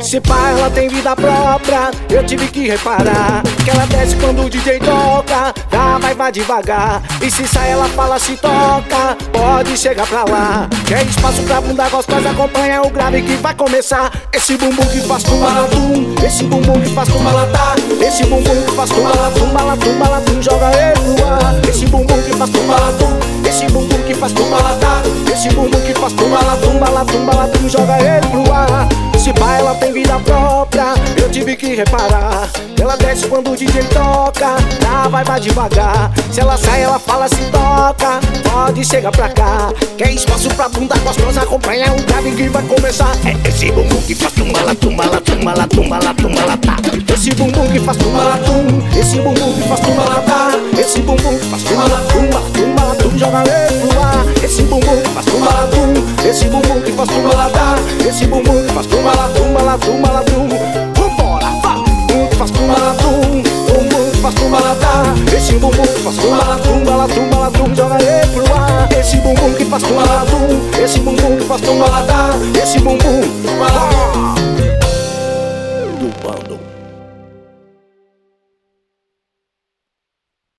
Se pá, ela tem vida própria, eu tive que reparar que ela desce quando o DJ toca, dá, vai devagar. E se sai ela fala, se toca, pode chegar pra lá. Quer espaço pra bunda gostosa, acompanha o grave que vai começar. Esse bumbum que faz tumalatum, esse bumbum que faz tumalatá, esse bumbum que faz tumalatum, malatum, malatum, joga ele no ar. Esse bumbum que faz tumalatum, esse bumbum que faz tumalatá, esse bumbum que faz tumalatum, malatum, malatum, joga ele no ar. Se pá, ela tem vida própria, eu tive que reparar. Ela desce quando o DJ toca, dá, vai devagar. Se ela sai, ela fala, se toca, pode chegar pra cá. Quer espaço pra bunda gostosa, acompanha o grave que vai começar. É esse bumbum que faz tumalatum, malatum, malatum, malatum, malatá. Esse bumbum que faz tumalatum, esse bumbum que faz tumalatá, esse bumbum que faz tumalatum, malatum, malatum, joga ele pro ar. Esse bumbum que faz tumalatum, esse bumbum que faz tumalatá, esse bumbum que faz tumalatum, malatum, malatum. Vambora, vai! Que faz tumalatum, bumbum que faz tumalatá, esse bumbum que faz tumalatum, malatum, malatum, joga ele pro ar. Esse bumbum que faz tumalatum, esse bumbum que faz tumalatá, esse bumbum.